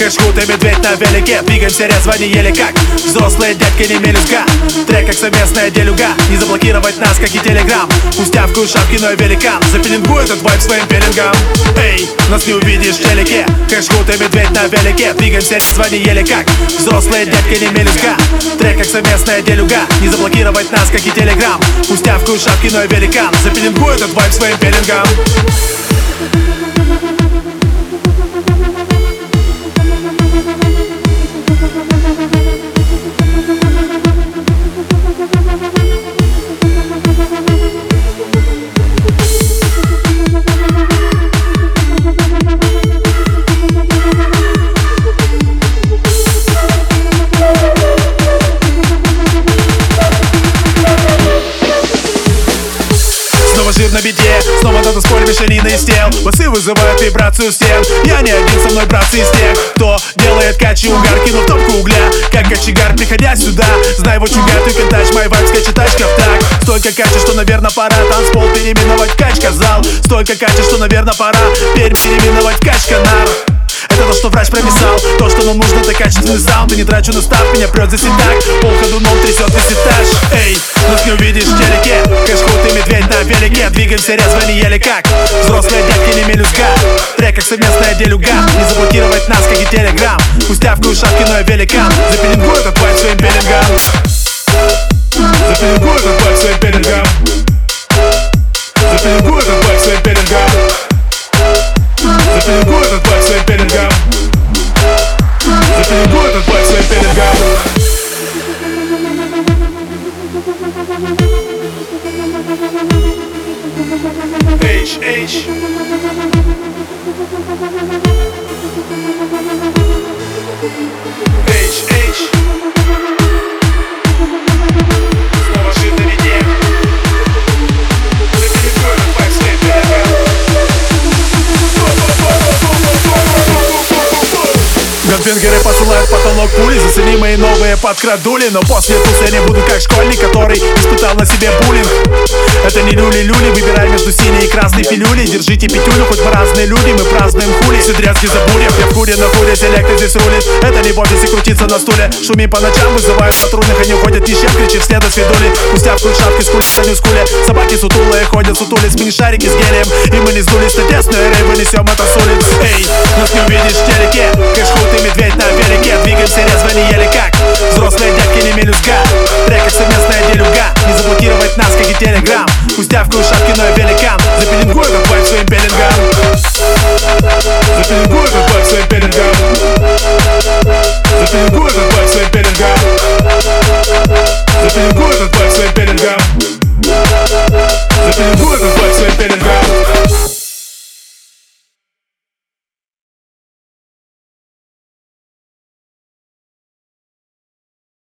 Кэшхут и медведь на велике. Двигаемся резво, не еле как взрослые дядьки, не мелюзга. Трек как совместная делюга. Не заблокировать нас, как и телеграм. Пустявку и шапки, но и великан запеленгует этот вайб своим пеленгам. Эй, нас не увидишь в телеке. Кэшхут и медведь на велике. Двигаемся резво, не еле как взрослые дядьки, не мелюзга. Трек как совместная делюга. Не заблокировать нас, как и телеграм. Пустявку и шапки, но и великан запеленгует этот вайб своим пеленгам. Жир на беде, снова надо спорить Мишелина из тел. Басы вызывают вибрацию стен. Я не один, со мной братцы из тех, кто делает качи угар, кинув топку угля, как кочегар, приходя сюда. Знай вот you got, you can touch my vibe, скачи тачка в так. Столько качи, что, наверное, пора танцпол переименовать в кач-казал. Столько качи, что, наверное, пора переименовать в кач-канар. Это то, что врач прописал, то, что нам нужно, это качественный саунд. И не трачу на став, меня прет за ситак. Полходу ног трясет весь этаж. Эй, нас не увидишь в телеке. Кэшхут и медведь на велике. Двигаемся резво, не еле как взрослые дядьки, не мелюзга. Трек как совместная делюга. Не заблокировать нас, как и телеграм. Пустявку и шапки, но и великан запеленгует этот вайб своим пеленгам. Запеленгует этот вайб своим пеленгам. Запеленгует этот вайб своим пеленгам. Запеленгует этот вайб своим пеленгам. Запеленгует этот вайб своим пеленгам. H. Снова жир на беде. Запеленгует этот вайб своим пеленгам. Ганфингеры посылают потолок пули. Зацени мои новые подкрадули. Но после туса я не буду как школьник, который испытал на себе буллинг. Это не люли-люли, выбирай между синей и красной пилюлей. Держите пятюлю, хоть мы разные люди, мы празднуем хули. Сидрянский забурьев, я в хуре на хуре, селектор здесь рулит. Это не в офисе крутиться на стуле. Шумим по ночам, вызывают патрульных, они уходят ни с чем, кричи вслед от свидули. Пустявку и шапки, скулит на нюскуле. Собаки сутулые ходят, сутулись, мини-шарики с гелием. И мы не сдулись на тесную, рей вынесем это с улиц. Эй, нас не увидишь в телеке. Кэшхут и медведь на велике. Двигаемся резво, не еле как взрослые дядьки, не мелюзга. Трек как совместная делюга. Не заблокировать нас, как и телеграм. Пустявку и шапки, но и велик.